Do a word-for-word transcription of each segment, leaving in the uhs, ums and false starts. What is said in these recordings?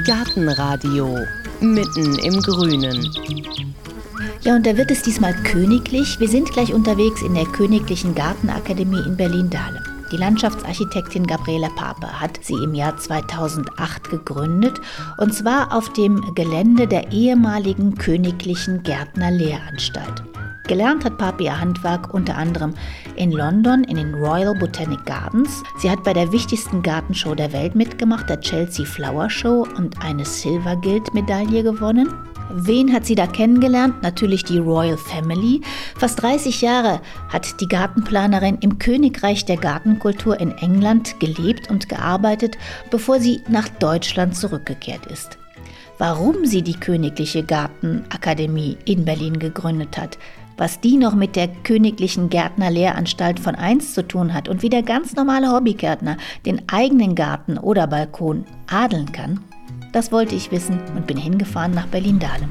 Gartenradio mitten im Grünen. Ja, und da wird es diesmal königlich. Wir sind gleich unterwegs in der Königlichen Gartenakademie in Berlin-Dahlem. Die Landschaftsarchitektin Gabriela Pape hat sie im Jahr zweitausendacht gegründet, und zwar auf dem Gelände der ehemaligen Königlichen Gärtnerlehranstalt. Gelernt hat Pape ihr Handwerk unter anderem in London in den Royal Botanic Gardens. Sie hat bei der wichtigsten Gartenshow der Welt mitgemacht, der Chelsea Flower Show, und eine Silver Guild-Medaille gewonnen. Wen hat sie da kennengelernt? Natürlich die Royal Family. Fast dreißig Jahre hat die Gartenplanerin im Königreich der Gartenkultur in England gelebt und gearbeitet, bevor sie nach Deutschland zurückgekehrt ist. Warum sie die Königliche Gartenakademie in Berlin gegründet hat, was die noch mit der Königlichen Gärtnerlehranstalt von einst zu tun hat und wie der ganz normale Hobbygärtner den eigenen Garten oder Balkon adeln kann, das wollte ich wissen und bin hingefahren nach Berlin-Dahlem.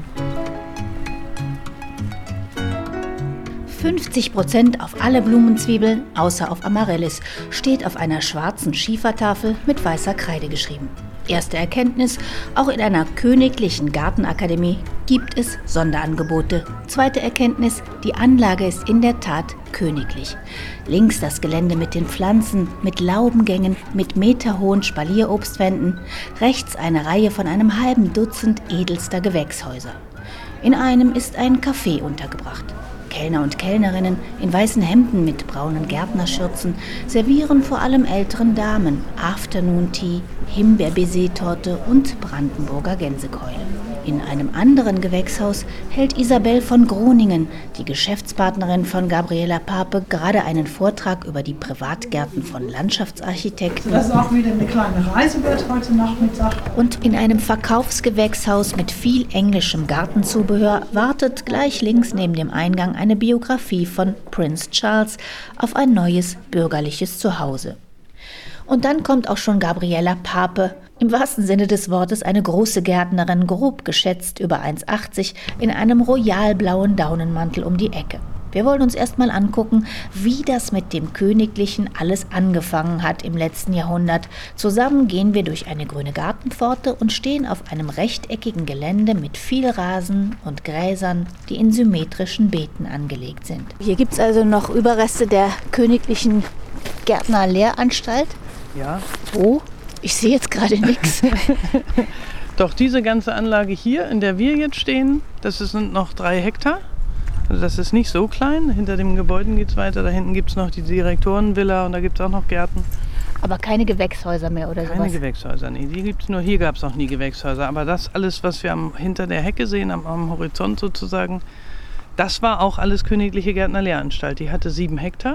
fünfzig Prozent auf alle Blumenzwiebeln, außer auf Amaryllis, steht auf einer schwarzen Schiefertafel mit weißer Kreide geschrieben. Erste Erkenntnis: Auch in einer königlichen Gartenakademie gibt es Sonderangebote. Zweite Erkenntnis: Die Anlage ist in der Tat königlich. Links das Gelände mit den Pflanzen, mit Laubengängen, mit meterhohen Spalierobstwänden. Rechts eine Reihe von einem halben Dutzend edelster Gewächshäuser. In einem ist ein Café untergebracht. Kellner und Kellnerinnen in weißen Hemden mit braunen Gärtnerschürzen servieren vor allem älteren Damen Afternoon Tea, Himbeer-Baiser-Torte und Brandenburger Gänsekeule. In einem anderen Gewächshaus hält Isabel von Groningen, die Geschäftspartnerin von Gabriela Pape, gerade einen Vortrag über die Privatgärten von Landschaftsarchitekten. Das ist auch wieder eine kleine Reise wird heute Nachmittag. Und in einem Verkaufsgewächshaus mit viel englischem Gartenzubehör wartet gleich links neben dem Eingang eine Biografie von Prinz Charles auf ein neues bürgerliches Zuhause. Und dann kommt auch schon Gabriela Pape, im wahrsten Sinne des Wortes eine große Gärtnerin, grob geschätzt über eins Komma achtzig, in einem royalblauen Daunenmantel um die Ecke. Wir wollen uns erst mal angucken, wie das mit dem Königlichen alles angefangen hat im letzten Jahrhundert. Zusammen gehen wir durch eine grüne Gartenpforte und stehen auf einem rechteckigen Gelände mit viel Rasen und Gräsern, die in symmetrischen Beeten angelegt sind. Hier gibt es also noch Überreste der Königlichen Gärtnerlehranstalt. Ja. Wo? Ich sehe jetzt gerade nichts. Doch diese ganze Anlage hier, in der wir jetzt stehen, das sind noch drei Hektar. Also das ist nicht so klein. Hinter den Gebäuden geht es weiter. Da hinten gibt es noch die Direktorenvilla und da gibt es auch noch Gärten. Aber keine Gewächshäuser mehr oder keine sowas? Keine Gewächshäuser, nee. Die gibt's nur. Hier gab es noch nie Gewächshäuser. Aber das alles, was wir am, hinter der Hecke sehen, am, am Horizont sozusagen, das war auch alles Königliche Gärtnerlehranstalt. Die hatte sieben Hektar.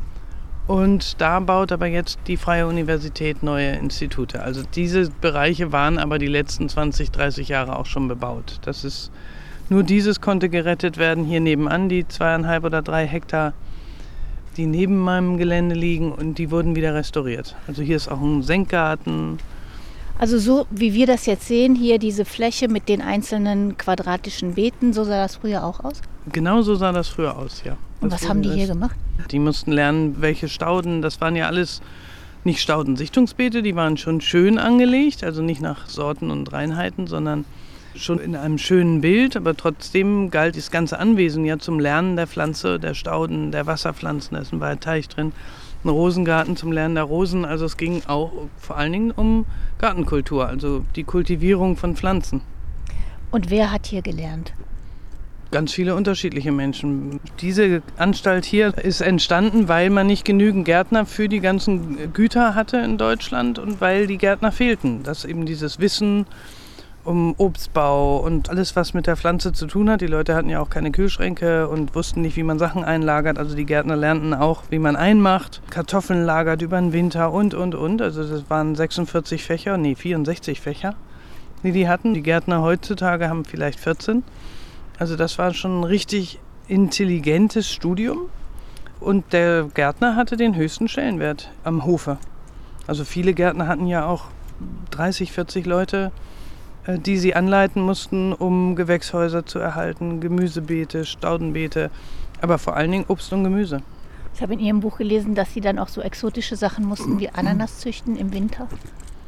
Und da baut aber jetzt die Freie Universität neue Institute. Also diese Bereiche waren aber die letzten zwanzig, dreißig Jahre auch schon bebaut. Das ist, nur dieses konnte gerettet werden. Hier nebenan die zweieinhalb oder drei Hektar, die neben meinem Gelände liegen, und die wurden wieder restauriert. Also hier ist auch ein Senkgarten. Also so wie wir das jetzt sehen, hier diese Fläche mit den einzelnen quadratischen Beeten, so sah das früher auch aus? Genau so sah das früher aus, ja. Und was haben die hier gemacht? Die mussten lernen, welche Stauden, das waren ja alles nicht Staudensichtungsbeete, die waren schon schön angelegt, also nicht nach Sorten und Reinheiten, sondern schon in einem schönen Bild, aber trotzdem galt das ganze Anwesen ja zum Lernen der Pflanze, der Stauden, der Wasserpflanzen, da ist ein Waldteich drin, ein Rosengarten zum Lernen der Rosen, also es ging auch vor allen Dingen um Gartenkultur, also die Kultivierung von Pflanzen. Und wer hat hier gelernt? Ganz viele unterschiedliche Menschen. Diese Anstalt hier ist entstanden, weil man nicht genügend Gärtner für die ganzen Güter hatte in Deutschland und weil die Gärtner fehlten. Dass eben dieses Wissen um Obstbau und alles, was mit der Pflanze zu tun hat. Die Leute hatten ja auch keine Kühlschränke und wussten nicht, wie man Sachen einlagert. Also die Gärtner lernten auch, wie man einmacht, Kartoffeln lagert über den Winter und, und, und. Also das waren sechsundvierzig Fächer, nee, vierundsechzig Fächer, die die hatten. Die Gärtner heutzutage haben vielleicht vierzehn. Also das war schon ein richtig intelligentes Studium. Und der Gärtner hatte den höchsten Stellenwert am Hofe. Also viele Gärtner hatten ja auch dreißig, vierzig Leute, die sie anleiten mussten, um Gewächshäuser zu erhalten, Gemüsebeete, Staudenbeete, aber vor allen Dingen Obst und Gemüse. Ich habe in Ihrem Buch gelesen, dass Sie dann auch so exotische Sachen mussten wie Ananas züchten im Winter.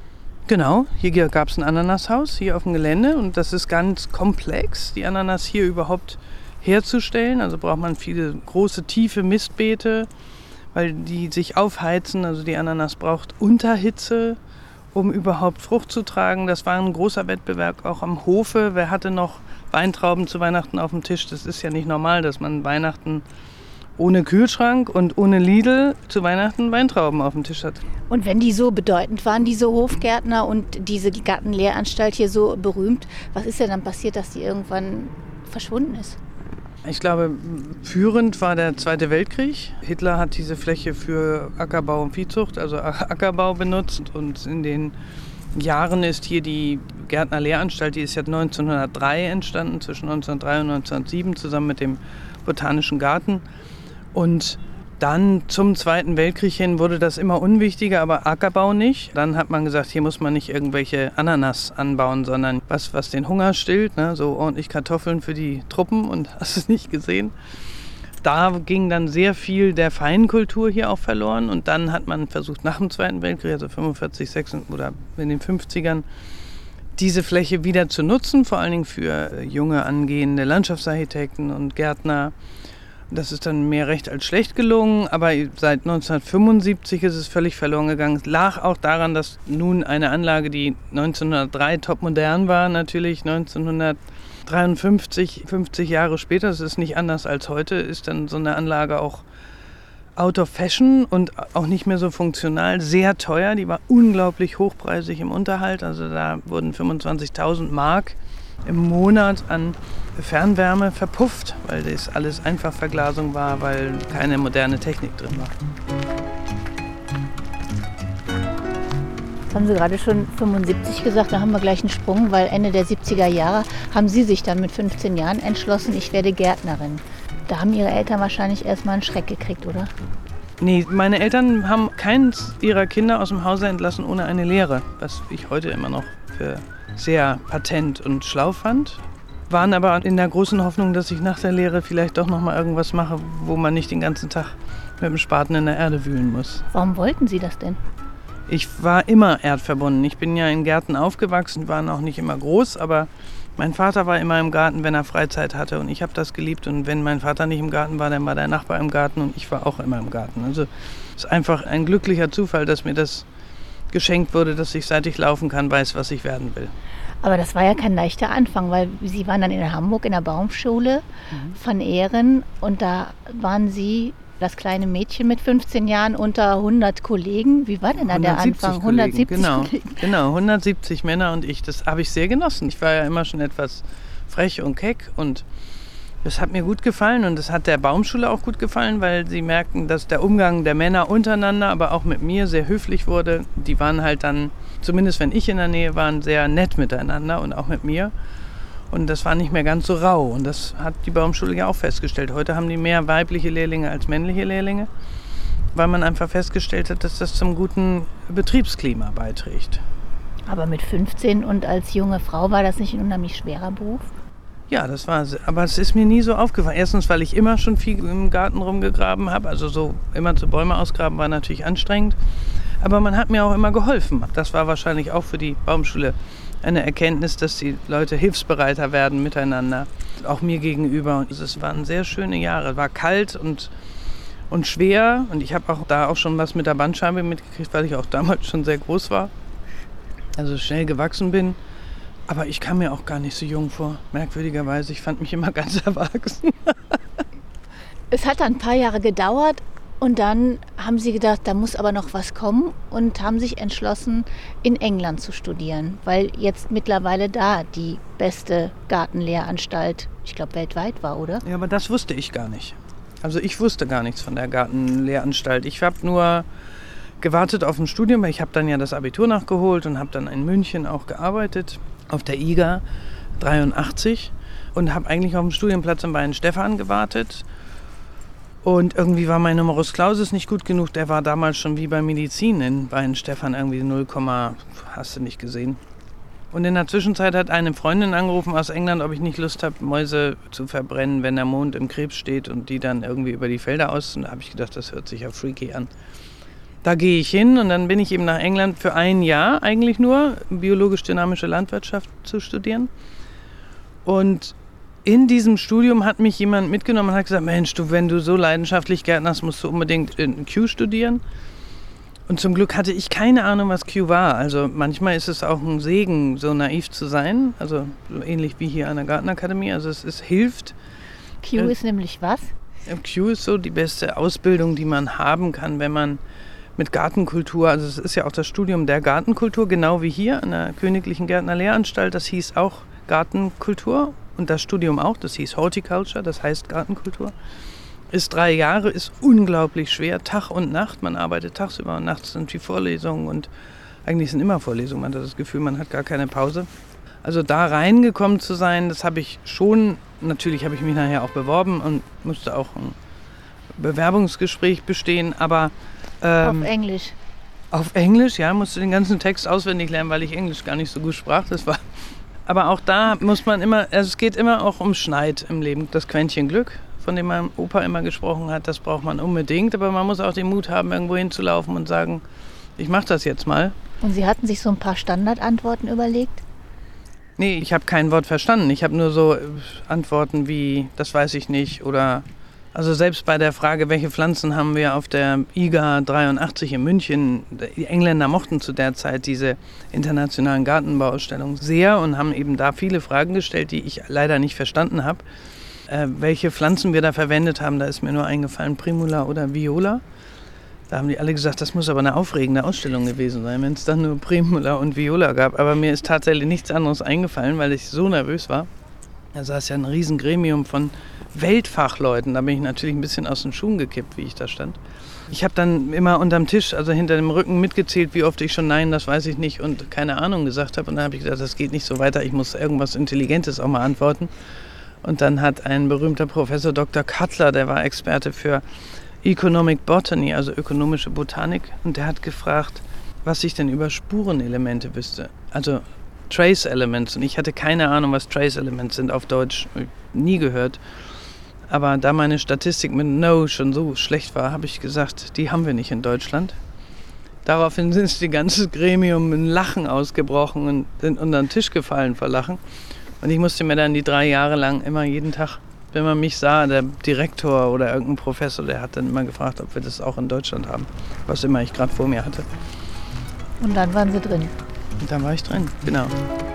Genau, hier gab es ein Ananashaus hier auf dem Gelände und das ist ganz komplex, die Ananas hier überhaupt herzustellen. Also braucht man viele große, tiefe Mistbeete, weil die sich aufheizen. Also die Ananas braucht Unterhitze, um überhaupt Frucht zu tragen. Das war ein großer Wettbewerb auch am Hofe. Wer hatte noch Weintrauben zu Weihnachten auf dem Tisch? Das ist ja nicht normal, dass man Weihnachten ohne Kühlschrank und ohne Lidl zu Weihnachten Weintrauben auf dem Tisch hat. Und wenn die so bedeutend waren, diese Hofgärtner und diese Gartenlehranstalt hier so berühmt, was ist denn dann passiert, dass die irgendwann verschwunden ist? Ich glaube, führend war der Zweite Weltkrieg. Hitler hat diese Fläche für Ackerbau und Viehzucht, also Ackerbau benutzt. Und in den Jahren ist hier die Gärtnerlehranstalt, die ist ja neunzehnhundertdrei entstanden, zwischen neunzehnhundertdrei und neunzehnhundertsieben, zusammen mit dem Botanischen Garten. Und dann zum Zweiten Weltkrieg hin wurde das immer unwichtiger, aber Ackerbau nicht. Dann hat man gesagt, hier muss man nicht irgendwelche Ananas anbauen, sondern was, was den Hunger stillt, ne? So ordentlich Kartoffeln für die Truppen und hast es nicht gesehen. Da ging dann sehr viel der Feinkultur hier auch verloren und dann hat man versucht nach dem Zweiten Weltkrieg, also fünfundvierzig, sechsundvierzig oder in den fünfzigern, diese Fläche wieder zu nutzen, vor allen Dingen für junge angehende Landschaftsarchitekten und Gärtner. Das ist dann mehr recht als schlecht gelungen, aber seit neunzehnhundertfünfundsiebzig ist es völlig verloren gegangen. Es lag auch daran, dass nun eine Anlage, die neunzehnhundertdrei topmodern war, natürlich neunzehnhundertdreiundfünfzig, fünfzig Jahre später, das ist nicht anders als heute, ist dann so eine Anlage auch out of fashion und auch nicht mehr so funktional, sehr teuer. Die war unglaublich hochpreisig im Unterhalt, also da wurden fünfundzwanzigtausend Mark im Monat an Fernwärme verpufft, weil das alles einfach Verglasung war, weil keine moderne Technik drin war. Jetzt haben Sie gerade schon fünfundsiebzig gesagt, da haben wir gleich einen Sprung, weil Ende der siebziger Jahre haben Sie sich dann mit fünfzehn Jahren entschlossen, ich werde Gärtnerin. Da haben Ihre Eltern wahrscheinlich erstmal einen Schreck gekriegt, oder? Nee, meine Eltern haben keins ihrer Kinder aus dem Hause entlassen ohne eine Lehre, was ich heute immer noch für sehr patent und schlau fand. Waren aber in der großen Hoffnung, dass ich nach der Lehre vielleicht doch noch mal irgendwas mache, wo man nicht den ganzen Tag mit dem Spaten in der Erde wühlen muss. Warum wollten Sie das denn? Ich war immer erdverbunden. Ich bin ja in Gärten aufgewachsen, waren auch nicht immer groß, aber mein Vater war immer im Garten, wenn er Freizeit hatte und ich habe das geliebt. Und wenn mein Vater nicht im Garten war, dann war der Nachbar im Garten und ich war auch immer im Garten. Also es ist einfach ein glücklicher Zufall, dass mir das geschenkt wurde, dass ich, seit ich laufen kann, weiß, was ich werden will. Aber das war ja kein leichter Anfang, weil Sie waren dann in Hamburg in der Baumschule mhm. von Ehren und da waren Sie das kleine Mädchen mit fünfzehn Jahren unter hundert Kollegen. Wie war denn da der Anfang? Kollegen, hundertsiebzig genau, Kollegen. Genau, hundertsiebzig Männer und ich. Das habe ich sehr genossen. Ich war ja immer schon etwas frech und keck und das hat mir gut gefallen und das hat der Baumschule auch gut gefallen, weil sie merkten, dass der Umgang der Männer untereinander, aber auch mit mir sehr höflich wurde. Die waren halt dann, zumindest wenn ich in der Nähe war, sehr nett miteinander und auch mit mir. Und das war nicht mehr ganz so rau und das hat die Baumschule ja auch festgestellt. Heute haben die mehr weibliche Lehrlinge als männliche Lehrlinge, weil man einfach festgestellt hat, dass das zum guten Betriebsklima beiträgt. Aber mit fünfzehn und als junge Frau war das nicht ein unheimlich schwerer Beruf? Ja, das war es. Aber es ist mir nie so aufgefallen. Erstens, weil ich immer schon viel im Garten rumgegraben habe. Also so immer zu Bäume ausgraben war natürlich anstrengend. Aber man hat mir auch immer geholfen. Das war wahrscheinlich auch für die Baumschule eine Erkenntnis, dass die Leute hilfsbereiter werden miteinander. Auch mir gegenüber. Und es waren sehr schöne Jahre. Es war kalt und, und schwer. Und ich habe auch da auch schon was mit der Bandscheibe mitgekriegt, weil ich auch damals schon sehr groß war. Also schnell gewachsen bin. Aber ich kam mir auch gar nicht so jung vor, merkwürdigerweise. Ich fand mich immer ganz erwachsen. Es hat dann ein paar Jahre gedauert und dann haben Sie gedacht, da muss aber noch was kommen und haben sich entschlossen, in England zu studieren, weil jetzt mittlerweile da die beste Gartenlehranstalt, ich glaube, weltweit war, oder? Ja, aber das wusste ich gar nicht. Also ich wusste gar nichts von der Gartenlehranstalt. Ich habe nur gewartet auf ein Studium, weil ich habe dann ja das Abitur nachgeholt und habe dann in München auch gearbeitet, auf der I G A dreiundachtzig und habe eigentlich auf dem Studienplatz in Weihenstephan gewartet. Und irgendwie war mein Numerus Clausus nicht gut genug. Der war damals schon wie bei Medizin in Weihenstephan irgendwie null, hast du nicht gesehen. Und in der Zwischenzeit hat eine Freundin angerufen aus England, ob ich nicht Lust habe, Mäuse zu verbrennen, wenn der Mond im Krebs steht und die dann irgendwie über die Felder aus. Und da habe ich gedacht, das hört sich ja freaky an. da gehe ich hin und dann bin ich eben nach England für ein Jahr eigentlich nur, biologisch-dynamische Landwirtschaft zu studieren. Und in diesem Studium hat mich jemand mitgenommen und hat gesagt, Mensch, du, wenn du so leidenschaftlich gärtnerst, musst du unbedingt in Kew studieren. Und zum Glück hatte ich keine Ahnung, was Kew war. Also manchmal ist es auch ein Segen, so naiv zu sein. Also so ähnlich wie hier an der Gartenakademie. Also es, es hilft. Kew ist nämlich was? Kew ist so die beste Ausbildung, die man haben kann, wenn man mit Gartenkultur, also es ist ja auch das Studium der Gartenkultur, genau wie hier an der Königlichen Gärtnerlehranstalt. Das hieß auch Gartenkultur und das Studium auch, das hieß Horticulture, das heißt Gartenkultur. Ist drei Jahre, ist unglaublich schwer, Tag und Nacht. Man arbeitet tagsüber und nachts sind die Vorlesungen und eigentlich sind immer Vorlesungen. Man hat das Gefühl, man hat gar keine Pause. Also da reingekommen zu sein, das habe ich schon, natürlich habe ich mich nachher auch beworben und musste auch ein Bewerbungsgespräch bestehen, aber ähm, auf Englisch. Auf Englisch, ja, musste den ganzen Text auswendig lernen, weil ich Englisch gar nicht so gut sprach. Das war, aber auch da muss man immer, also es geht immer auch um Schneid im Leben. Das Quäntchen Glück, von dem mein Opa immer gesprochen hat, das braucht man unbedingt. Aber man muss auch den Mut haben, irgendwo hinzulaufen und sagen, ich mache das jetzt mal. Und Sie hatten sich so ein paar Standardantworten überlegt? Nee, ich habe kein Wort verstanden. Ich habe nur so Antworten wie, das weiß ich nicht. Oder, also selbst bei der Frage, welche Pflanzen haben wir auf der I G A dreiundachtzig in München. Die Engländer mochten zu der Zeit diese internationalen Gartenbauausstellungen sehr und haben eben da viele Fragen gestellt, die ich leider nicht verstanden habe. Äh, welche Pflanzen wir da verwendet haben, da ist mir nur eingefallen, Primula oder Viola. Da haben die alle gesagt, das muss aber eine aufregende Ausstellung gewesen sein, wenn es dann nur Primula und Viola gab. Aber mir ist tatsächlich nichts anderes eingefallen, weil ich so nervös war. Da saß ja ein riesen Gremium von Weltfachleuten. Da bin ich natürlich ein bisschen aus den Schuhen gekippt, wie ich da stand. Ich habe dann immer unterm Tisch, also hinter dem Rücken mitgezählt, wie oft ich schon Nein, das weiß ich nicht und keine Ahnung gesagt habe. Und dann habe ich gesagt, das geht nicht so weiter, ich muss irgendwas Intelligentes auch mal antworten. Und dann hat ein berühmter Professor Doktor Cutler, der war Experte für Economic Botany, also ökonomische Botanik, und der hat gefragt, was ich denn über Spurenelemente wüsste. Also Trace Elements. Und ich hatte keine Ahnung, was Trace Elements sind auf Deutsch. Nie gehört. Aber da meine Statistik mit No schon so schlecht war, habe ich gesagt, die haben wir nicht in Deutschland. Daraufhin ist die ganze Gremium in Lachen ausgebrochen und sind unter den Tisch gefallen vor Lachen. Und ich musste mir dann die drei Jahre lang immer jeden Tag, wenn man mich sah, der Direktor oder irgendein Professor, der hat dann immer gefragt, ob wir das auch in Deutschland haben, was immer ich gerade vor mir hatte. Und dann waren Sie drin? Und dann war ich drin, genau.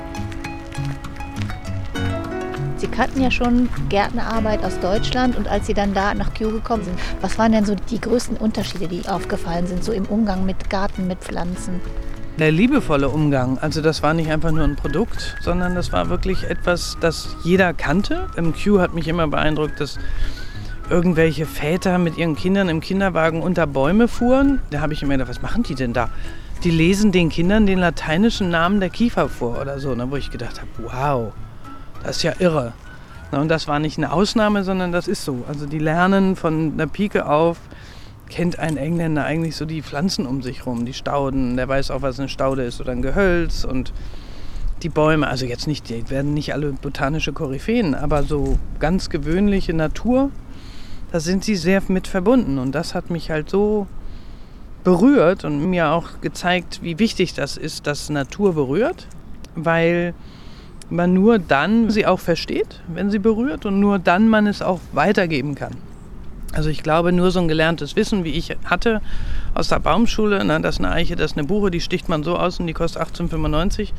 Sie kannten ja schon Gärtnerarbeit aus Deutschland und als Sie dann da nach Kew gekommen sind, was waren denn so die größten Unterschiede, die aufgefallen sind, so im Umgang mit Garten, mit Pflanzen? Der liebevolle Umgang, also das war nicht einfach nur ein Produkt, sondern das war wirklich etwas, das jeder kannte. Im Kew hat mich immer beeindruckt, dass irgendwelche Väter mit ihren Kindern im Kinderwagen unter Bäume fuhren. Da habe ich immer gedacht, was machen die denn da? Die lesen den Kindern den lateinischen Namen der Kiefer vor oder so, ne, wo ich gedacht habe, wow, das ist ja irre. Na, und das war nicht eine Ausnahme, sondern das ist so. Also die lernen von der Pike auf, kennt ein Engländer eigentlich so die Pflanzen um sich rum, die Stauden, der weiß auch, was eine Staude ist oder ein Gehölz und die Bäume, also jetzt nicht, die werden nicht alle botanische Koryphäen, aber so ganz gewöhnliche Natur, da sind sie sehr mit verbunden und das hat mich halt so berührt und mir auch gezeigt, wie wichtig das ist, dass Natur berührt, weil man nur dann sie auch versteht, wenn sie berührt und nur dann man es auch weitergeben kann. Also ich glaube, nur so ein gelerntes Wissen, wie ich hatte aus der Baumschule, ne, das ist eine Eiche, das ist eine Buche, die sticht man so aus und die kostet achtzehn fünfundneunzig.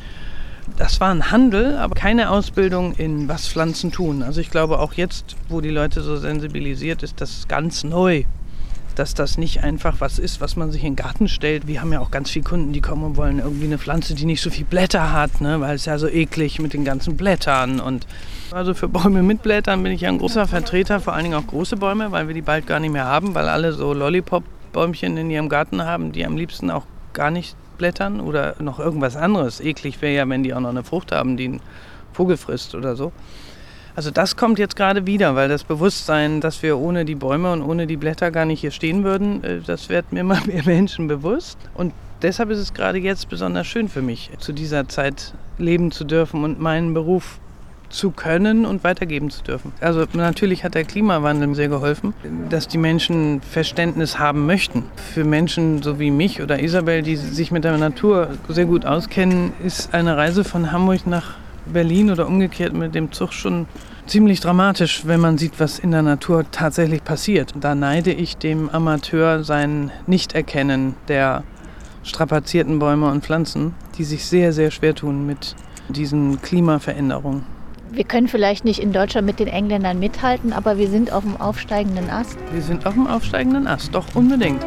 Das war ein Handel, aber keine Ausbildung in was Pflanzen tun. Also ich glaube auch jetzt, wo die Leute so sensibilisiert ist, das ist ganz neu, dass das nicht einfach was ist, was man sich in den Garten stellt. Wir haben ja auch ganz viele Kunden, die kommen und wollen irgendwie eine Pflanze, die nicht so viel Blätter hat, ne, weil es ja so eklig mit den ganzen Blättern und also für Bäume mit Blättern bin ich ja ein großer Vertreter, vor allen Dingen auch große Bäume, weil wir die bald gar nicht mehr haben, weil alle so Lollipop-Bäumchen in ihrem Garten haben, die am liebsten auch gar nicht blättern oder noch irgendwas anderes. Eklig wäre ja, wenn die auch noch eine Frucht haben, die ein Vogel frisst oder so. Also das kommt jetzt gerade wieder, weil das Bewusstsein, dass wir ohne die Bäume und ohne die Blätter gar nicht hier stehen würden, das wird mir immer mehr Menschen bewusst. Und deshalb ist es gerade jetzt besonders schön für mich, zu dieser Zeit leben zu dürfen und meinen Beruf zu können und weitergeben zu dürfen. Also natürlich hat der Klimawandel sehr geholfen, dass die Menschen Verständnis haben möchten. Für Menschen so wie mich oder Isabel, die sich mit der Natur sehr gut auskennen, ist eine Reise von Hamburg nach Berlin oder umgekehrt mit dem Zug schon ziemlich dramatisch, wenn man sieht, was in der Natur tatsächlich passiert. Da neide ich dem Amateur sein Nichterkennen der strapazierten Bäume und Pflanzen, die sich sehr, sehr schwer tun mit diesen Klimaveränderungen. Wir können vielleicht nicht in Deutschland mit den Engländern mithalten, aber wir sind auf dem aufsteigenden Ast. Wir sind auf dem aufsteigenden Ast, doch unbedingt.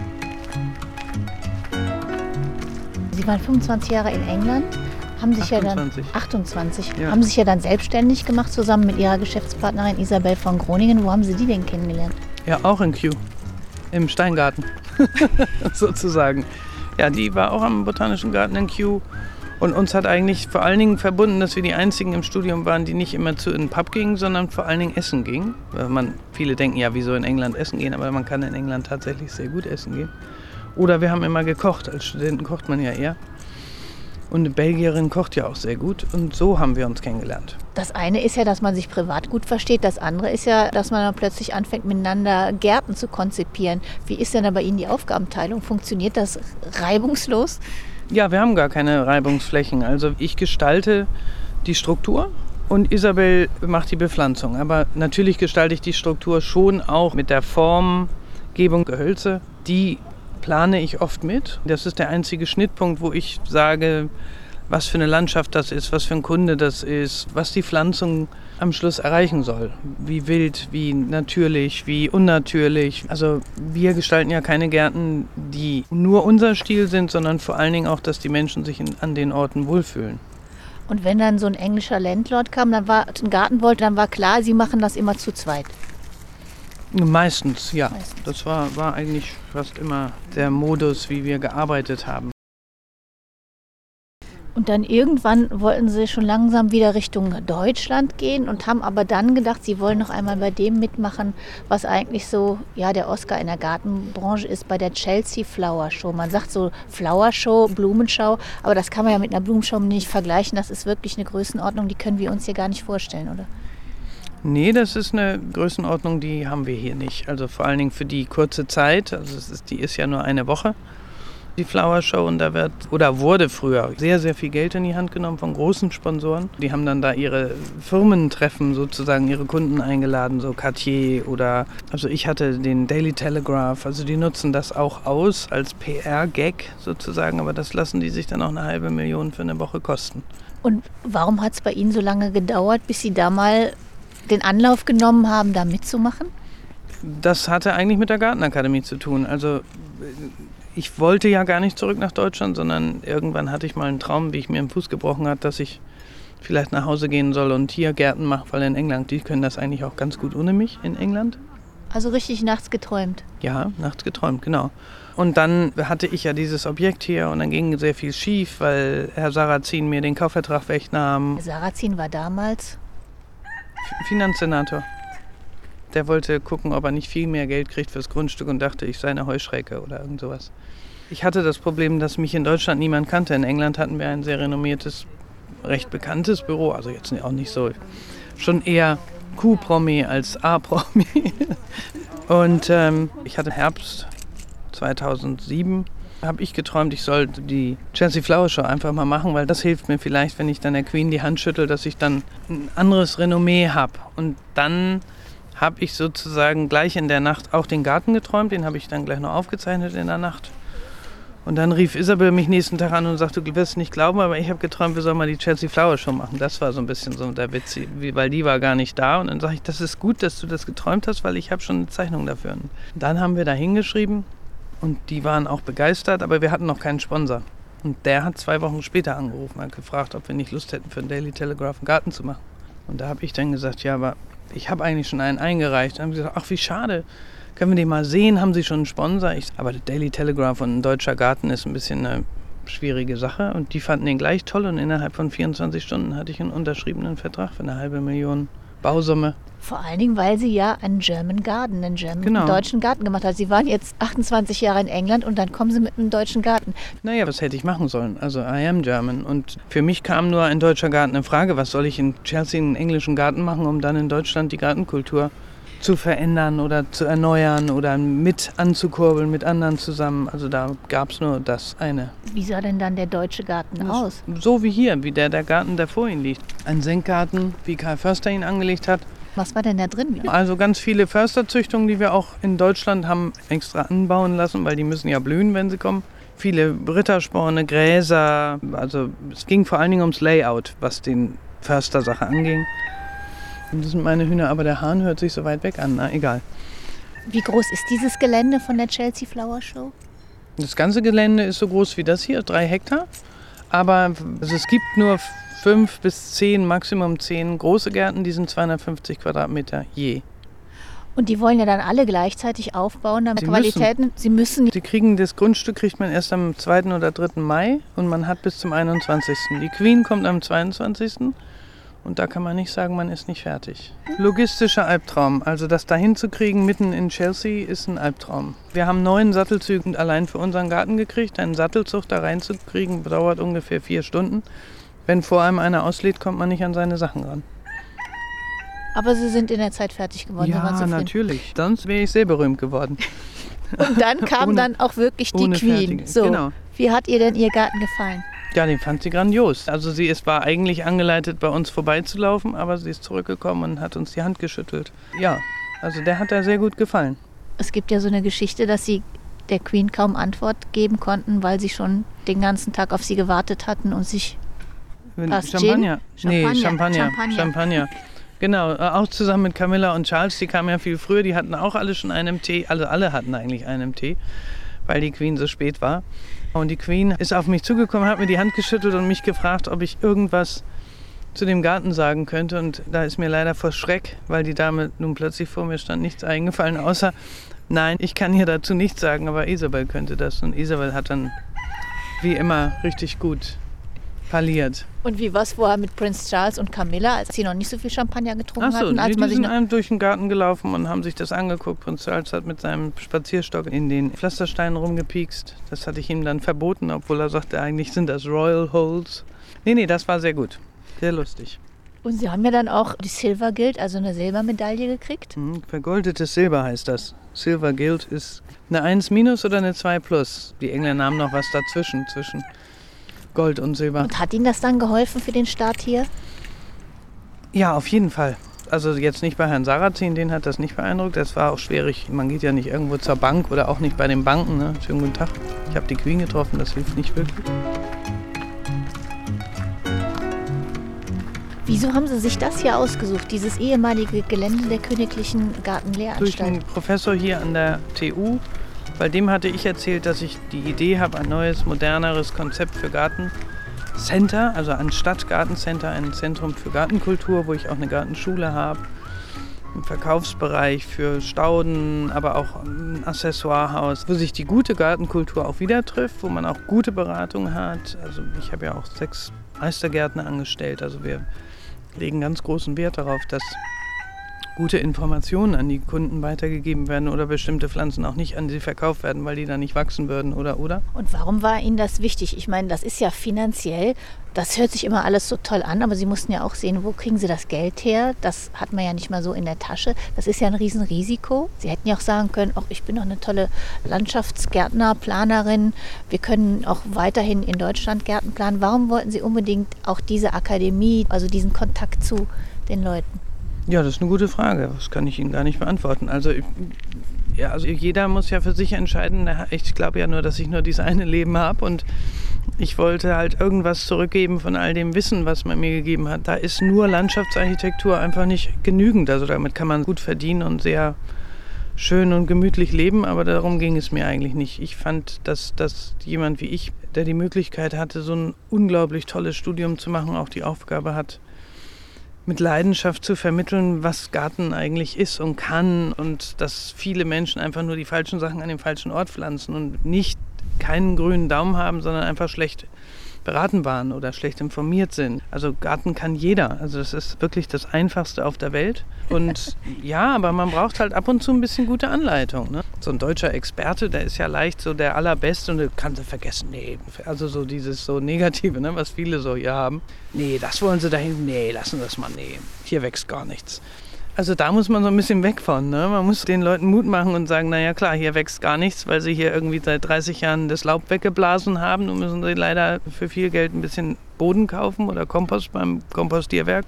Sie waren fünfundzwanzig Jahre in England, haben sich achtundzwanzig. ja dann achtundzwanzig, Ja. haben sich ja dann selbstständig gemacht zusammen mit ihrer Geschäftspartnerin Isabel von Groningen. Wo haben Sie die denn kennengelernt? Ja, auch in Kew, im Steingarten sozusagen. Ja, die war auch am Botanischen Garten in Kew. Und uns hat eigentlich vor allen Dingen verbunden, dass wir die einzigen im Studium waren, die nicht immer zu in den Pub gingen, sondern vor allen Dingen essen gingen. Weil man, viele denken ja, wieso in England essen gehen, aber man kann in England tatsächlich sehr gut essen gehen. Oder wir haben immer gekocht, als Studenten kocht man ja eher. Und eine Belgierin kocht ja auch sehr gut und so haben wir uns kennengelernt. Das eine ist ja, dass man sich privat gut versteht. Das andere ist ja, dass man dann plötzlich anfängt, miteinander Gärten zu konzipieren. Wie ist denn da bei Ihnen die Aufgabenteilung? Funktioniert das reibungslos? Ja, wir haben gar keine Reibungsflächen. Also ich gestalte die Struktur und Isabel macht die Bepflanzung. Aber natürlich gestalte ich die Struktur schon auch mit der Formgebung Gehölze. Die plane ich oft mit. Das ist der einzige Schnittpunkt, wo ich sage, was für eine Landschaft das ist, was für ein Kunde das ist, was die Pflanzung am Schluss erreichen soll. Wie wild, wie natürlich, wie unnatürlich. Also wir gestalten ja keine Gärten, die nur unser Stil sind, sondern vor allen Dingen auch, dass die Menschen sich in, an den Orten wohlfühlen. Und wenn dann so ein englischer Landlord kam, dann war einen Garten wollte, dann war klar, Sie machen das immer zu zweit. Meistens, ja. Meistens. Das war, war eigentlich fast immer der Modus, wie wir gearbeitet haben. Und dann irgendwann wollten Sie schon langsam wieder Richtung Deutschland gehen und haben aber dann gedacht, Sie wollen noch einmal bei dem mitmachen, was eigentlich so ja, der Oscar in der Gartenbranche ist, bei der Chelsea Flower Show. Man sagt so Flower Show, Blumenschau, aber das kann man ja mit einer Blumenschau nicht vergleichen. Das ist wirklich eine Größenordnung, die können wir uns hier gar nicht vorstellen, oder? Nee, das ist eine Größenordnung, die haben wir hier nicht. Also vor allen Dingen für die kurze Zeit, also es ist, die ist ja nur eine Woche, die Flower Show. Und da wird oder wurde früher sehr, sehr viel Geld in die Hand genommen von großen Sponsoren. Die haben dann da ihre Firmentreffen sozusagen, ihre Kunden eingeladen, so Cartier oder, also ich hatte den Daily Telegraph, also die nutzen das auch aus als P R-Gag sozusagen, aber das lassen die sich dann auch eine halbe Million für eine Woche kosten. Und warum hat es bei Ihnen so lange gedauert, bis Sie da mal den Anlauf genommen haben, da mitzumachen? Das hatte eigentlich mit der Gartenakademie zu tun. Also ich wollte ja gar nicht zurück nach Deutschland, sondern irgendwann hatte ich mal einen Traum, wie ich mir im Fuß gebrochen habe, dass ich vielleicht nach Hause gehen soll und hier Gärten mache, weil in England, die können das eigentlich auch ganz gut ohne mich in England. Also richtig nachts geträumt? Ja, nachts geträumt, genau. Und dann hatte ich ja dieses Objekt hier und dann ging sehr viel schief, weil Herr Sarrazin mir den Kaufvertrag wegnahm. Sarrazin war damals? Finanzsenator. Der wollte gucken, ob er nicht viel mehr Geld kriegt fürs Grundstück und dachte, ich sei eine Heuschrecke oder irgend sowas. Ich hatte das Problem, dass mich in Deutschland niemand kannte. In England hatten wir ein sehr renommiertes, recht bekanntes Büro. Also jetzt auch nicht so, schon eher Q-Promi als A-Promi. Und ähm, ich hatte Herbst zweitausendsieben, habe ich geträumt, ich sollte die Chelsea Flower Show einfach mal machen, weil das hilft mir vielleicht, wenn ich dann der Queen die Hand schüttel, dass ich dann ein anderes Renommee habe. Und dann habe ich sozusagen gleich in der Nacht auch den Garten geträumt, den habe ich dann gleich noch aufgezeichnet in der Nacht. Und dann rief Isabel mich nächsten Tag an und sagte, du wirst es nicht glauben, aber ich habe geträumt, wir sollen mal die Chelsea Flower Show machen. Das war so ein bisschen so der Witz, weil die war gar nicht da. Und dann sage ich, das ist gut, dass du das geträumt hast, weil ich habe schon eine Zeichnung dafür. Und dann haben wir da hingeschrieben und die waren auch begeistert, aber wir hatten noch keinen Sponsor. Und der hat zwei Wochen später angerufen und hat gefragt, ob wir nicht Lust hätten, für den Daily Telegraph einen Garten zu machen. Und da habe ich dann gesagt, ja, aber ich habe eigentlich schon einen eingereicht. Dann haben sie gesagt, ach wie schade, können wir den mal sehen, haben sie schon einen Sponsor? Ich, aber der Daily Telegraph und ein deutscher Garten ist ein bisschen eine schwierige Sache. Und die fanden den gleich toll und innerhalb von vierundzwanzig Stunden hatte ich einen unterschriebenen Vertrag für eine halbe Million Bausumme. Vor allen Dingen, weil sie ja einen German Garden, einen German Genau. deutschen Garten gemacht hat. Sie waren jetzt achtundzwanzig Jahre in England und dann kommen sie mit einem deutschen Garten. Naja, was hätte ich machen sollen? Also I am German. Und für mich kam nur ein deutscher Garten in Frage. Was soll ich in Chelsea einen englischen Garten machen, um dann in Deutschland die Gartenkultur zu verändern oder zu erneuern oder mit anzukurbeln mit anderen zusammen. Also da gab es nur das eine. Wie sah denn dann der deutsche Garten aus? So wie hier, wie der, der Garten, der vor Ihnen liegt. Ein Senkgarten, wie Karl Förster ihn angelegt hat. Was war denn da drin? Also ganz viele Försterzüchtungen, die wir auch in Deutschland haben extra anbauen lassen, weil die müssen ja blühen, wenn sie kommen. Viele Rittersporne, Gräser, also es ging vor allen Dingen ums Layout, was den Förstersache anging. Das sind meine Hühner, aber der Hahn hört sich so weit weg an, na egal. Wie groß ist dieses Gelände von der Chelsea Flower Show? Das ganze Gelände ist so groß wie das hier, drei Hektar. Aber also es gibt nur fünf bis zehn, Maximum zehn große Gärten, die sind zweihundertfünfzig Quadratmeter je. Und die wollen ja dann alle gleichzeitig aufbauen, damit Sie Qualitäten, müssen. sie müssen. Sie kriegen das Grundstück kriegt man erst am zweiten oder dritten Mai und man hat bis zum einundzwanzigsten Die Queen kommt am zweiundzwanzigsten Und da kann man nicht sagen, man ist nicht fertig. Logistischer Albtraum. Also das dahin zu kriegen mitten in Chelsea ist ein Albtraum. Wir haben neun Sattelzüge allein für unseren Garten gekriegt. Einen Sattelzug da reinzukriegen dauert ungefähr vier Stunden. Wenn vor einem einer auslädt, kommt man nicht an seine Sachen ran. Aber sie sind in der Zeit fertig geworden. Ja, natürlich. Sonst wäre ich sehr berühmt geworden. Und dann kam ohne, dann auch wirklich die Queen. Fertige. So, genau. Wie hat ihr denn ihr Garten gefallen? Ja, den fand sie grandios. Also sie ist, war eigentlich angeleitet, bei uns vorbeizulaufen, aber sie ist zurückgekommen und hat uns die Hand geschüttelt. Ja, also der hat da sehr gut gefallen. Es gibt ja so eine Geschichte, dass sie der Queen kaum Antwort geben konnten, weil sie schon den ganzen Tag auf sie gewartet hatten und sich was, Champagner. Gin? Nee, Champagner. Champagner. Champagner. Champagner. Genau, auch zusammen mit Camilla und Charles, die kamen ja viel früher, die hatten auch alle schon einen im Tee, also alle hatten eigentlich einen im Tee, weil die Queen so spät war. Und die Queen ist auf mich zugekommen, hat mir die Hand geschüttelt und mich gefragt, ob ich irgendwas zu dem Garten sagen könnte. Und da ist mir leider vor Schreck, weil die Dame nun plötzlich vor mir stand, nichts eingefallen, außer, nein, ich kann hier dazu nichts sagen, aber Isabel könnte das. Und Isabel hat dann wie immer richtig gut parliert. Und wie war es vorher mit Prinz Charles und Camilla, als sie noch nicht so viel Champagner getrunken Ach so, hatten? Als die, man die sich sind noch einem durch den Garten gelaufen und haben sich das angeguckt. Prinz Charles hat mit seinem Spazierstock in den Pflastersteinen rumgepiekst. Das hatte ich ihm dann verboten, obwohl er sagte, eigentlich sind das Royal Holes. Nee, nee, das war sehr gut. Sehr lustig. Und sie haben ja dann auch die Silver Guild, also eine Silbermedaille gekriegt. Mhm, vergoldetes Silber heißt das. Silver Guild ist eine eins minus oder eine zwei plus. Die Engländer haben noch was dazwischen, zwischen Gold und Silber. Und hat Ihnen das dann geholfen für den Start hier? Ja, auf jeden Fall. Also jetzt nicht bei Herrn Sarrazin, den hat das nicht beeindruckt. Das war auch schwierig. Man geht ja nicht irgendwo zur Bank oder auch nicht bei den Banken. Ne? Schönen guten Tag. Ich habe die Queen getroffen, das hilft nicht wirklich. Wieso haben Sie sich das hier ausgesucht, dieses ehemalige Gelände der Königlichen Durch Gartenlehranstalt? einen Professor hier an der T U. Bei dem hatte ich erzählt, dass ich die Idee habe, ein neues, moderneres Konzept für Gartencenter, also ein Stadtgartencenter, ein Zentrum für Gartenkultur, wo ich auch eine Gartenschule habe, einen Verkaufsbereich für Stauden, aber auch ein Accessoirehaus, wo sich die gute Gartenkultur auch wieder trifft, wo man auch gute Beratung hat. Also ich habe ja auch sechs Meistergärtner angestellt, also wir legen ganz großen Wert darauf, dass gute Informationen an die Kunden weitergegeben werden oder bestimmte Pflanzen auch nicht an sie verkauft werden, weil die dann nicht wachsen würden oder oder. Und warum war Ihnen das wichtig? Ich meine, das ist ja finanziell, das hört sich immer alles so toll an, aber Sie mussten ja auch sehen, wo kriegen Sie das Geld her? Das hat man ja nicht mal so in der Tasche. Das ist ja ein Riesenrisiko. Sie hätten ja auch sagen können, ach, ich bin doch eine tolle Landschaftsgärtner, Planerin. Wir können auch weiterhin in Deutschland Gärten planen. Warum wollten Sie unbedingt auch diese Akademie, also diesen Kontakt zu den Leuten? Ja, das ist eine gute Frage. Das kann ich Ihnen gar nicht beantworten. Also, ja, also jeder muss ja für sich entscheiden. Ich glaube ja nur, dass ich nur dieses eine Leben habe und ich wollte halt irgendwas zurückgeben von all dem Wissen, was man mir gegeben hat. Da ist nur Landschaftsarchitektur einfach nicht genügend. Also damit kann man gut verdienen und sehr schön und gemütlich leben, aber darum ging es mir eigentlich nicht. Ich fand, dass, dass jemand wie ich, der die Möglichkeit hatte, so ein unglaublich tolles Studium zu machen, auch die Aufgabe hat, mit Leidenschaft zu vermitteln, was Garten eigentlich ist und kann und dass viele Menschen einfach nur die falschen Sachen an dem falschen Ort pflanzen und nicht keinen grünen Daumen haben, sondern einfach schlecht beraten waren oder schlecht informiert sind. Also Garten kann jeder. Also das ist wirklich das Einfachste auf der Welt. Und ja, aber man braucht halt ab und zu ein bisschen gute Anleitung. Ne? So ein deutscher Experte, der ist ja leicht so der Allerbeste und der kann sie vergessen. Nee, also so dieses so Negative, ne, was viele so hier haben. Nee, das wollen sie dahin. Nee, lassen wir das mal. Nee, hier wächst gar nichts. Also da muss man so ein bisschen weg von. Ne? Man muss den Leuten Mut machen und sagen, naja klar, hier wächst gar nichts, weil sie hier irgendwie seit dreißig Jahren das Laub weggeblasen haben. Nun müssen sie leider für viel Geld ein bisschen Boden kaufen oder Kompost beim Kompostierwerk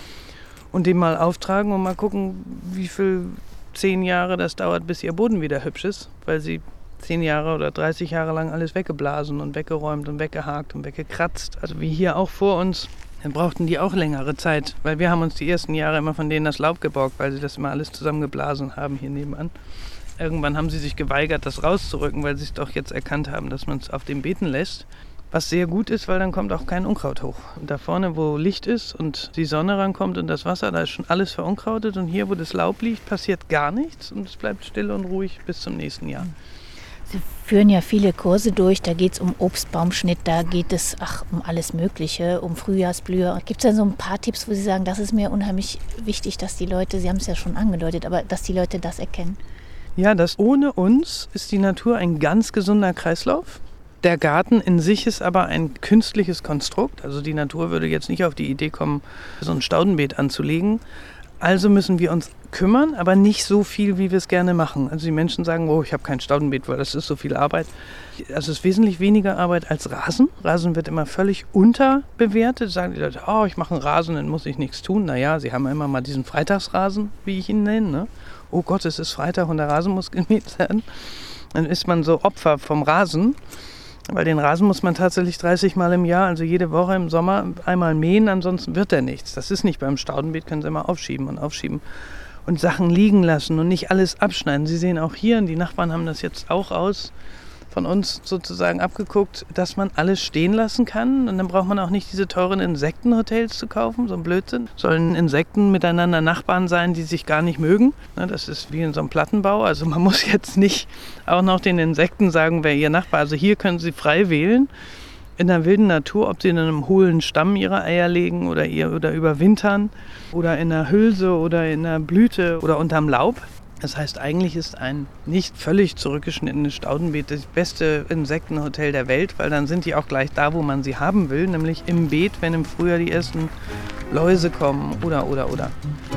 und den mal auftragen und mal gucken, wie viel zehn Jahre das dauert, bis ihr Boden wieder hübsch ist, weil sie zehn Jahre oder dreißig Jahre lang alles weggeblasen und weggeräumt und weggehakt und weggekratzt. Also wie hier auch vor uns. Dann brauchten die auch längere Zeit, weil wir haben uns die ersten Jahre immer von denen das Laub geborgt, weil sie das immer alles zusammengeblasen haben hier nebenan. Irgendwann haben sie sich geweigert, das rauszurücken, weil sie es doch jetzt erkannt haben, dass man es auf dem Beeten lässt. Was sehr gut ist, weil dann kommt auch kein Unkraut hoch. Und da vorne, wo Licht ist und die Sonne rankommt und das Wasser, da ist schon alles verunkrautet. Und hier, wo das Laub liegt, passiert gar nichts und es bleibt still und ruhig bis zum nächsten Jahr. Sie führen ja viele Kurse durch, da geht es um Obstbaumschnitt, da geht es ach, um alles Mögliche, um Frühjahrsblüher. Gibt es denn so ein paar Tipps, wo Sie sagen, das ist mir unheimlich wichtig, dass die Leute, Sie haben es ja schon angedeutet, aber dass die Leute das erkennen? Ja, das ohne uns ist die Natur ein ganz gesunder Kreislauf. Der Garten in sich ist aber ein künstliches Konstrukt. Also die Natur würde jetzt nicht auf die Idee kommen, so ein Staudenbeet anzulegen. Also müssen wir uns kümmern, aber nicht so viel, wie wir es gerne machen. Also die Menschen sagen, oh, ich habe kein Staudenbeet, weil das ist so viel Arbeit. Also es ist wesentlich weniger Arbeit als Rasen. Rasen wird immer völlig unterbewertet. Sagen die Leute, oh, ich mache einen Rasen, dann muss ich nichts tun. Naja, sie haben immer mal diesen Freitagsrasen, wie ich ihn nenne. Ne? Oh Gott, es ist Freitag und der Rasen muss gemäht werden. Dann ist man so Opfer vom Rasen. Weil den Rasen muss man tatsächlich dreißig Mal im Jahr, also jede Woche im Sommer, einmal mähen, ansonsten wird er nichts. Das ist nicht beim Staudenbeet, können Sie immer aufschieben und aufschieben und Sachen liegen lassen und nicht alles abschneiden. Sie sehen auch hier, und die Nachbarn haben das jetzt auch aus von uns sozusagen abgeguckt, dass man alles stehen lassen kann. Und dann braucht man auch nicht diese teuren Insektenhotels zu kaufen, so ein Blödsinn. Sollen Insekten miteinander Nachbarn sein, die sich gar nicht mögen. Das ist wie in so einem Plattenbau. Also man muss jetzt nicht auch noch den Insekten sagen, wer ihr Nachbar ist. Also hier können sie frei wählen. In der wilden Natur, ob sie in einem hohlen Stamm ihre Eier legen oder, ihr, oder überwintern oder in einer Hülse oder in einer Blüte oder unterm Laub. Das heißt, eigentlich ist ein nicht völlig zurückgeschnittenes Staudenbeet das beste Insektenhotel der Welt, weil dann sind die auch gleich da, wo man sie haben will, nämlich im Beet, wenn im Frühjahr die ersten Läuse kommen oder, oder, oder.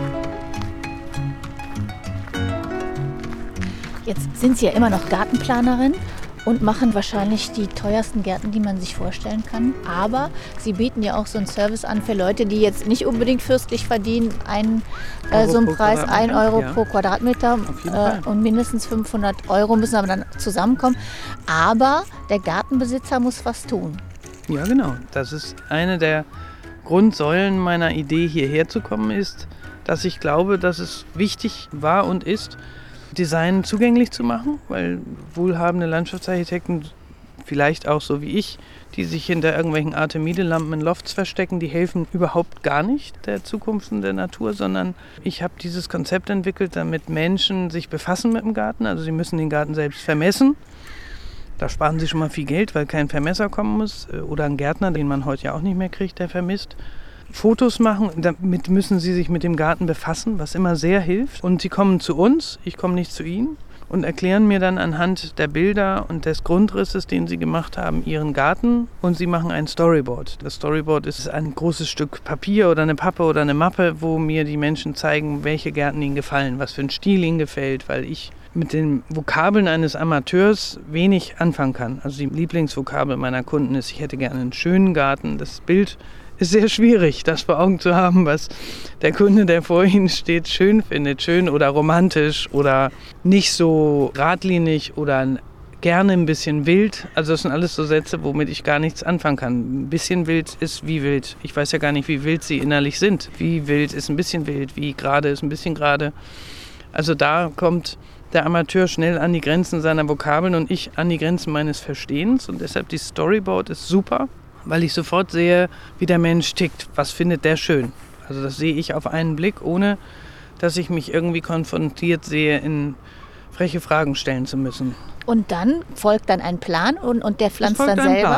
Jetzt sind Sie ja immer noch Gartenplanerin und machen wahrscheinlich die teuersten Gärten, die man sich vorstellen kann. Aber Sie bieten ja auch so einen Service an für Leute, die jetzt nicht unbedingt fürstlich verdienen. Ein, äh, so einen Preis, ein Euro ja. pro Quadratmeter äh, und mindestens fünfhundert Euro müssen aber dann zusammenkommen. Aber der Gartenbesitzer muss was tun. Ja, genau. Das ist eine der Grundsäulen meiner Idee, hierher zu kommen, ist, dass ich glaube, dass es wichtig war und ist, Design zugänglich zu machen, weil wohlhabende Landschaftsarchitekten, vielleicht auch so wie ich, die sich hinter irgendwelchen Artemide-Lampen in Lofts verstecken, die helfen überhaupt gar nicht der Zukunft und der Natur, sondern ich habe dieses Konzept entwickelt, damit Menschen sich befassen mit dem Garten. Also sie müssen den Garten selbst vermessen. Da sparen sie schon mal viel Geld, weil kein Vermesser kommen muss oder ein Gärtner, den man heute ja auch nicht mehr kriegt, der vermisst. Fotos machen, damit müssen sie sich mit dem Garten befassen, was immer sehr hilft. Und sie kommen zu uns, ich komme nicht zu ihnen, und erklären mir dann anhand der Bilder und des Grundrisses, den sie gemacht haben, ihren Garten. Und sie machen ein Storyboard. Das Storyboard ist ein großes Stück Papier oder eine Pappe oder eine Mappe, wo mir die Menschen zeigen, welche Gärten ihnen gefallen, was für ein Stil ihnen gefällt, weil ich mit den Vokabeln eines Amateurs wenig anfangen kann. Also die Lieblingsvokabel meiner Kunden ist, ich hätte gerne einen schönen Garten. Das Bild ist sehr schwierig, das vor Augen zu haben, was der Kunde, der vor Ihnen steht, schön findet. Schön oder romantisch oder nicht so geradlinig oder gerne ein bisschen wild. Also das sind alles so Sätze, womit ich gar nichts anfangen kann. Ein bisschen wild ist wie wild. Ich weiß ja gar nicht, wie wild sie innerlich sind. Wie wild ist ein bisschen wild, wie gerade ist ein bisschen gerade. Also da kommt der Amateur schnell an die Grenzen seiner Vokabeln und ich an die Grenzen meines Verstehens. Und deshalb die Storyboard ist super, weil ich sofort sehe, wie der Mensch tickt. Was findet der schön? Also das sehe ich auf einen Blick, ohne dass ich mich irgendwie konfrontiert sehe, in freche Fragen stellen zu müssen. Und dann folgt dann ein Plan und, und der pflanzt dann selber? Plan.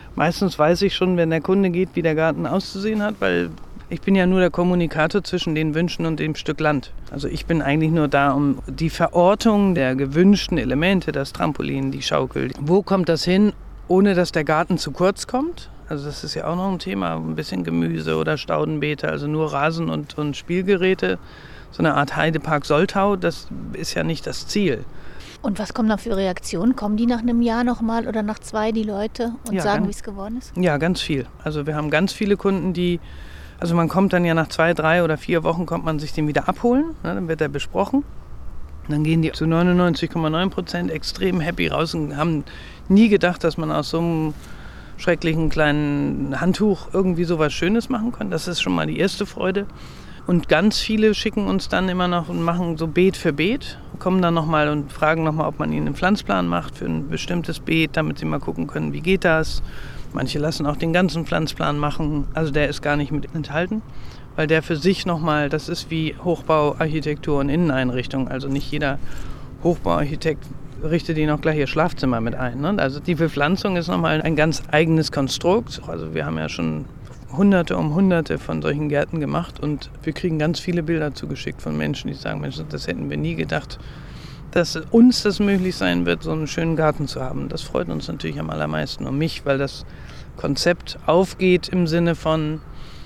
Meistens weiß ich schon, wenn der Kunde geht, wie der Garten auszusehen hat, weil ich bin ja nur der Kommunikator zwischen den Wünschen und dem Stück Land. Also ich bin eigentlich nur da, um die Verortung der gewünschten Elemente, das Trampolin, die Schaukel. Wo kommt das hin, ohne dass der Garten zu kurz kommt? Also das ist ja auch noch ein Thema, ein bisschen Gemüse oder Staudenbeete, also nur Rasen und, und Spielgeräte. So eine Art Heidepark Soltau, das ist ja nicht das Ziel. Und was kommen da für Reaktionen? Kommen die nach einem Jahr nochmal oder nach zwei, die Leute, und ja, sagen, ganz, wie es geworden ist? Ja, ganz viel. Also wir haben ganz viele Kunden, die, also man kommt dann ja nach zwei, drei oder vier Wochen, kommt man sich den wieder abholen, ne, dann wird er besprochen. Dann gehen die zu neunundneunzig Komma neun Prozent extrem happy raus und haben nie gedacht, dass man aus so einem schrecklichen kleinen Handtuch irgendwie so was Schönes machen kann. Das ist schon mal die erste Freude. Und ganz viele schicken uns dann immer noch und machen so Beet für Beet, kommen dann nochmal und fragen nochmal, ob man ihnen einen Pflanzplan macht für ein bestimmtes Beet, damit sie mal gucken können, wie geht das. Manche lassen auch den ganzen Pflanzplan machen, also der ist gar nicht mit enthalten, weil der für sich nochmal, das ist wie Hochbauarchitektur und Inneneinrichtung, also nicht jeder Hochbauarchitekt richtet ihnen auch gleich ihr Schlafzimmer mit ein. Ne? Also die Bepflanzung ist nochmal ein ganz eigenes Konstrukt, also wir haben ja schon Hunderte um Hunderte von solchen Gärten gemacht und wir kriegen ganz viele Bilder zugeschickt von Menschen, die sagen, Mensch, das hätten wir nie gedacht, dass uns das möglich sein wird, so einen schönen Garten zu haben. Das freut uns natürlich am allermeisten um mich, weil das Konzept aufgeht im Sinne von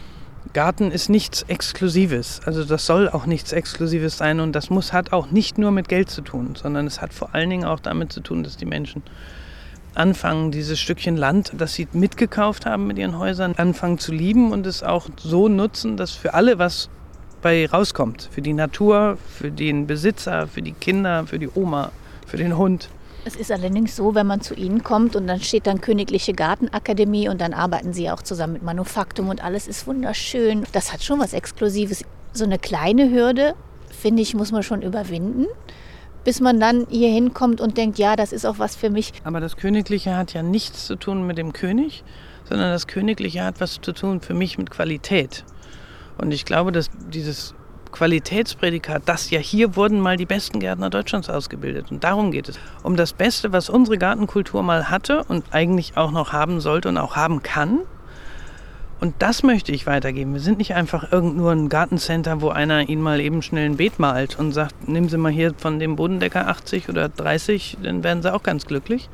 Garten ist nichts Exklusives. Also das soll auch nichts Exklusives sein und das muss, hat auch nicht nur mit Geld zu tun, sondern es hat vor allen Dingen auch damit zu tun, dass die Menschen anfangen, dieses Stückchen Land, das sie mitgekauft haben mit ihren Häusern, anfangen zu lieben und es auch so nutzen, dass für alle was bei rauskommt. Für die Natur, für den Besitzer, für die Kinder, für die Oma, für den Hund. Es ist allerdings so, wenn man zu Ihnen kommt und dann steht dann Königliche Gartenakademie und dann arbeiten Sie auch zusammen mit Manufaktum und alles ist wunderschön. Das hat schon was Exklusives. So eine kleine Hürde, finde ich, muss man schon überwinden, bis man dann hier hinkommt und denkt, ja, das ist auch was für mich. Aber das Königliche hat ja nichts zu tun mit dem König, sondern das Königliche hat was zu tun für mich mit Qualität. Und ich glaube, dass dieses Qualitätsprädikat, das ja hier wurden mal die besten Gärtner Deutschlands ausgebildet. Und darum geht es. Um das Beste, was unsere Gartenkultur mal hatte und eigentlich auch noch haben sollte und auch haben kann. Und das möchte ich weitergeben. Wir sind nicht einfach irgend nur ein Gartencenter, wo einer Ihnen mal eben schnell ein Beet malt und sagt, nehmen Sie mal hier von dem Bodendecker achtzig oder dreißig, dann werden Sie auch ganz glücklich.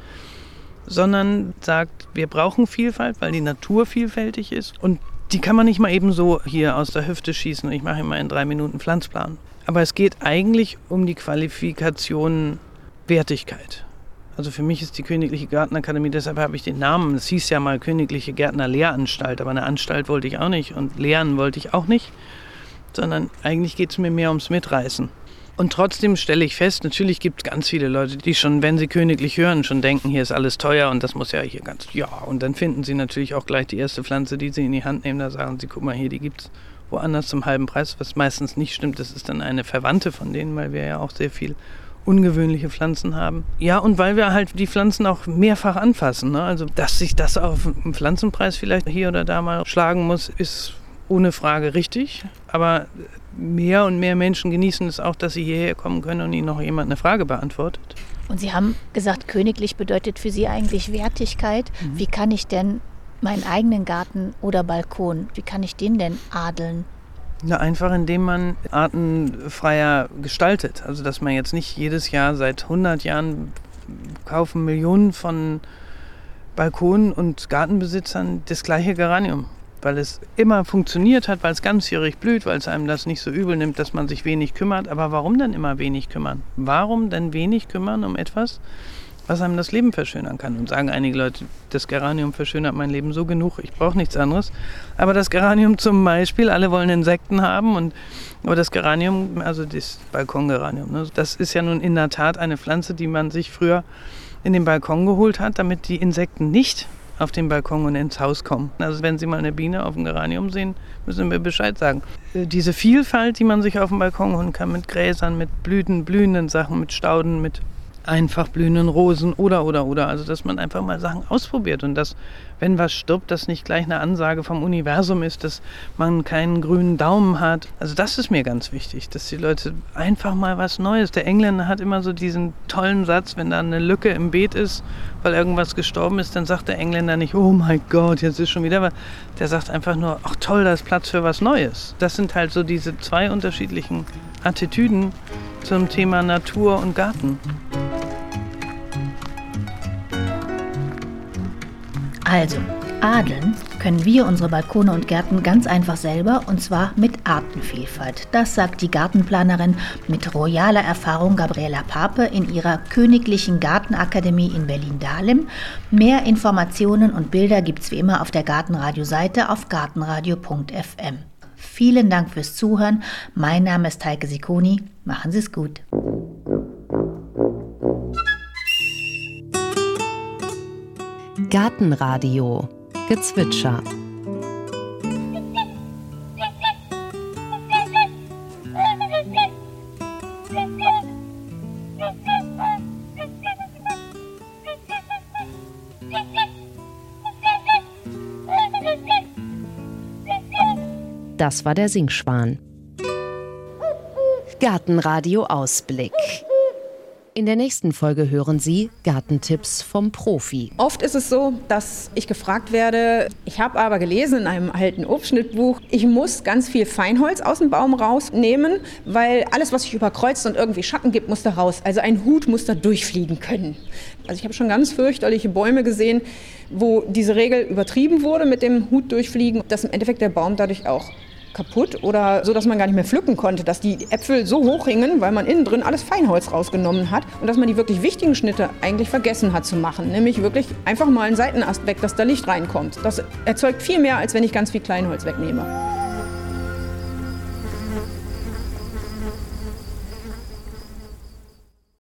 Sondern sagt, wir brauchen Vielfalt, weil die Natur vielfältig ist. Und die kann man nicht mal eben so hier aus der Hüfte schießen und ich mache immer in drei Minuten Pflanzplan. Aber es geht eigentlich um die Qualifikation Wertigkeit. Also für mich ist die Königliche Gartenakademie, deshalb habe ich den Namen, es hieß ja mal Königliche Gärtnerlehranstalt, aber eine Anstalt wollte ich auch nicht und lehren wollte ich auch nicht, sondern eigentlich geht es mir mehr ums Mitreißen. Und trotzdem stelle ich fest, natürlich gibt es ganz viele Leute, die schon, wenn sie königlich hören, schon denken, hier ist alles teuer und das muss ja hier ganz, ja. Und dann finden sie natürlich auch gleich die erste Pflanze, die sie in die Hand nehmen, da sagen sie, guck mal hier, die gibt es woanders zum halben Preis, was meistens nicht stimmt, das ist dann eine Verwandte von denen, weil wir ja auch sehr viel ungewöhnliche Pflanzen haben. Ja, und weil wir halt die Pflanzen auch mehrfach anfassen. Ne? Also, dass sich das auf einen Pflanzenpreis vielleicht hier oder da mal schlagen muss, ist ohne Frage richtig. Aber mehr und mehr Menschen genießen es auch, dass sie hierher kommen können und ihnen noch jemand eine Frage beantwortet. Und Sie haben gesagt, königlich bedeutet für Sie eigentlich Wertigkeit. Mhm. Wie kann ich denn meinen eigenen Garten oder Balkon, wie kann ich den denn adeln? Na, einfach indem man artenfreier gestaltet. Also dass man jetzt nicht jedes Jahr seit hundert Jahren kaufen Millionen von Balkon- und Gartenbesitzern das gleiche Geranium. Weil es immer funktioniert hat, weil es ganzjährig blüht, weil es einem das nicht so übel nimmt, dass man sich wenig kümmert. Aber warum denn immer wenig kümmern? Warum denn wenig kümmern um etwas, was einem das Leben verschönern kann? Und sagen einige Leute, das Geranium verschönert mein Leben so genug, ich brauche nichts anderes. Aber das Geranium zum Beispiel, alle wollen Insekten haben, und aber das Geranium, also das Balkongeranium, ne, das ist ja nun in der Tat eine Pflanze, die man sich früher in den Balkon geholt hat, damit die Insekten nicht auf den Balkon und ins Haus kommen. Also wenn Sie mal eine Biene auf dem Geranium sehen, müssen Sie mir Bescheid sagen. Diese Vielfalt, die man sich auf dem Balkon holen kann, mit Gräsern, mit Blüten, blühenden Sachen, mit Stauden, mit einfach blühenden Rosen oder, oder, oder. Also, dass man einfach mal Sachen ausprobiert und dass, wenn was stirbt, das nicht gleich eine Ansage vom Universum ist, dass man keinen grünen Daumen hat. Also das ist mir ganz wichtig, dass die Leute einfach mal was Neues. Der Engländer hat immer so diesen tollen Satz, wenn da eine Lücke im Beet ist, weil irgendwas gestorben ist, dann sagt der Engländer nicht, oh mein Gott, jetzt ist schon wieder was. Der sagt einfach nur, ach toll, da ist Platz für was Neues. Das sind halt so diese zwei unterschiedlichen Attitüden zum Thema Natur und Garten. Also, adeln können wir unsere Balkone und Gärten ganz einfach selber, und zwar mit Artenvielfalt. Das sagt die Gartenplanerin mit royaler Erfahrung Gabriela Pape in ihrer Königlichen Gartenakademie in Berlin-Dahlem. Mehr Informationen und Bilder gibt's wie immer auf der Gartenradio-Seite auf gartenradio punkt f m. Vielen Dank fürs Zuhören. Mein Name ist Heike Sicconi. Machen Sie es gut. Gartenradio Gezwitscher. Das war der Singschwan. Gartenradio Ausblick. In der nächsten Folge hören Sie Gartentipps vom Profi. Oft ist es so, dass ich gefragt werde, ich habe aber gelesen in einem alten Obstschnittbuch, ich muss ganz viel Feinholz aus dem Baum rausnehmen, weil alles, was sich überkreuzt und irgendwie Schatten gibt, muss da raus. Also ein Hut muss da durchfliegen können. Also ich habe schon ganz fürchterliche Bäume gesehen, wo diese Regel übertrieben wurde mit dem Hut durchfliegen, dass im Endeffekt der Baum dadurch auch kaputt oder so, dass man gar nicht mehr pflücken konnte, dass die Äpfel so hoch hingen, weil man innen drin alles Feinholz rausgenommen hat und dass man die wirklich wichtigen Schnitte eigentlich vergessen hat zu machen, nämlich wirklich einfach mal einen Seitenast weg, dass da Licht reinkommt. Das erzeugt viel mehr, als wenn ich ganz viel Kleinholz wegnehme.